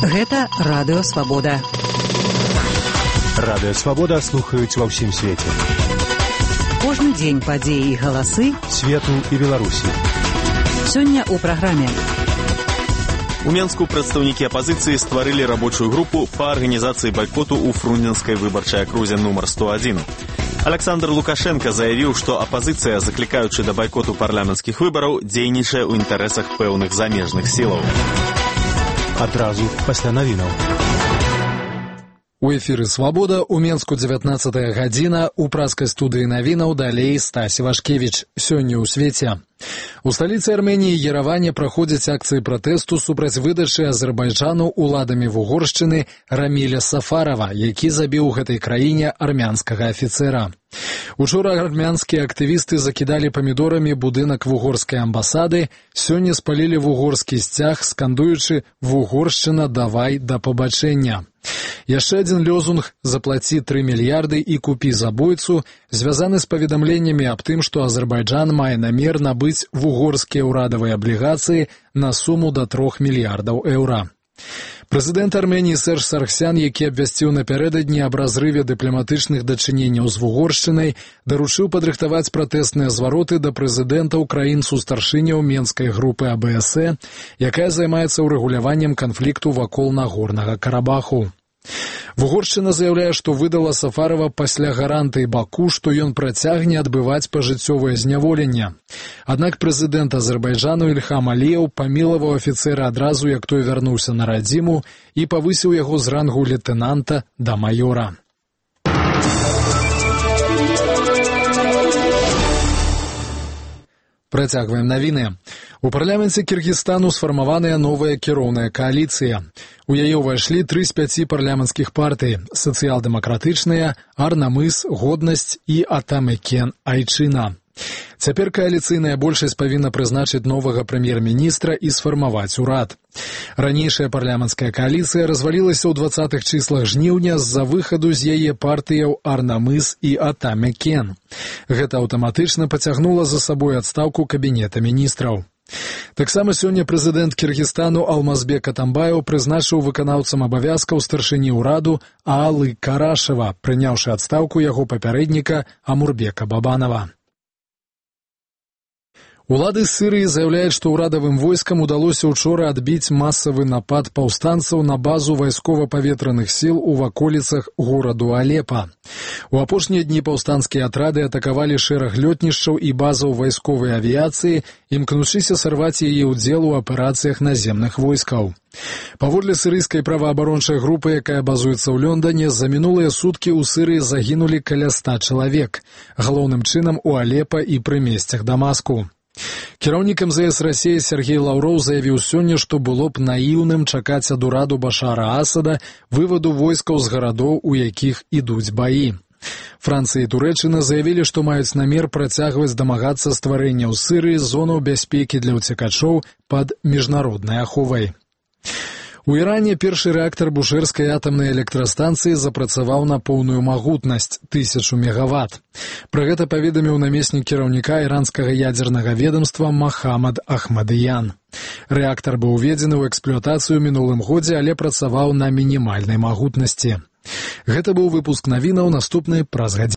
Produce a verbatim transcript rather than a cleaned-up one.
Гэта Радыё Свабода. Радыё Свабода слухаюць ва ўсім свеце. Кожны дзень падзеі і галасы свету і Беларусі. Сёння ў праграме. У Менску прадстаўнікі апазіцыі стварылі рабочую групу па арганізацыі байкоту ў фрунзенскай выбарчай акрузе нумар сто адзін. Александр Лукашенко заявіў, што апазіцыя, заклікаючы да байкоту парламенцкіх выбараў, дзейнічае ў інтарэсах пэўных замежных сілаў. Адразу пасля навінаў. У эфіры «Свабода» у Менску дзевятнаццатая гадзіна, у праскай студыі навінаў далей Стась Івашкевіч. Сёння ў свеце. У сталіцы Арменіі Ереване праходзяць акцыі пратэсту супраць выдачы Азербайджану уладамі Вугоршчыны Раміля Сафарова, які забіў у гэтай краіне армянскага афіцэра. Учора армянскія актывісты закідалі памідорамі будынак вугорскай амбасады, сёння спалілі вугорскі сцяг, скандуючы «Вугоршчына, давай да пабачэння». Яшчэ адзін лёзунг «Заплаці тры мільярды і купі забойцу» звязаны з паведамленнямі аб тым, што Азербайджан мае намер набыць вугорскія ўрадавыя аблігацыі на суму да трох мільярдаў еўра. Прэзідэнт Арменіі Серж Саргсян, які абвясціў напярэдадні аб разрыве дыпламатычных дачыненняў з Вугоршчынай, даручыў падрыхтаваць пратэсныя звароты да прэзідэнтаў краін-сустаршыняў Менскай групы А Бэ Эс Э, якая займаецца ўрэгуляваннем канфлікту вакол Нагорнага Карабаху. Вугоршчына заяўляе, што выдала Сафарова пасля гарантыі Баку, што ён працягне адбываць пажыццёвае зняволенне. Аднак прэзідэнт Азербайджану Ільхам Аліеў памілаваў афіцэра адразу, як той вярнуўся на радзіму, і павысіў яго з рангу лейтэнанта да маёра. Працягваем навіны. У парламенце Кіргізстану сфармаваная новая кіроўная кааліцыя. У яе ўвайшлі тры з пяці парламенцкіх партый – сацыял-дэмакратычная, Ар-Намыс, Годнасць і Атамекен Айчына. Цяпер кааліцыйная большасць павінна прызначыць новага прэм'ер-міністра і сфармаваць урад. Ранейшая парламенцкая кааліцыя развалілася ў дваццатых чыслах жніўня з-за выхаду з яе партыяў Ар-Намыс і Атамекен. Гэта аўтаматычна пацягнула за сабой адстаўку кабінета міністраў. Таксама сёння прэзідэнт Кіргізстану Алмазбек Атамбаеў прызначыў выканаўцам абавязкаў старшыні ўраду Аалы Карашева, прыняўшы адстаўку яго папярэдніка Амурбека Бабанова. Улады Сірыі заяўляюць, што ўрадавым войскам удалося учора адбіць масавы напад паўстанцаў на базу вайскова-паветраных сіл у ваколіцах гораду Алепа. У апошнія дні паўстанцкія атрады атакавалі шэраг лётнішчаў і базаў вайсковай авіяцыі, імкнучыся сарваць яе ўдзел у аперацыях наземных войскаў. Паводле сірыйскай праваабарончай групы, якая базуецца ў Лондоне, за мінулыя суткі ў Сірыі загінулі каля ста чалавек, галоўным чынам у Алепа і прымесцях Дамаску. Кіраўнік эм зэ эс Расіі Сергей Лаўроў заявіў сёння, што было б наіўным чакаць ад ураду Башара Асада вываду войскаў з гарадоў, у якіх ідуць баі. Францыя і Турэччына заявілі, што маюць намер працягваць дамагацца стварэння ў Сірыі зонаў бяспекі для ўцекачоў пад міжнароднай аховай. У Іране першы рэактар Бушэрскай атамнай электрастанцыі запрацаваў на поўную магутнасць – тысячу мегаватт. Пра гэта паведаміў намеснік кіраўніка іранскага ядзернага ведамства Махамад Ахмадыян. Рэактар быў уведзены ў эксплуатацыю мінулым годзе, але працаваў на мінімальнай магутнасці. Гэта быў выпуск навінаў, наступны праз гадзіну.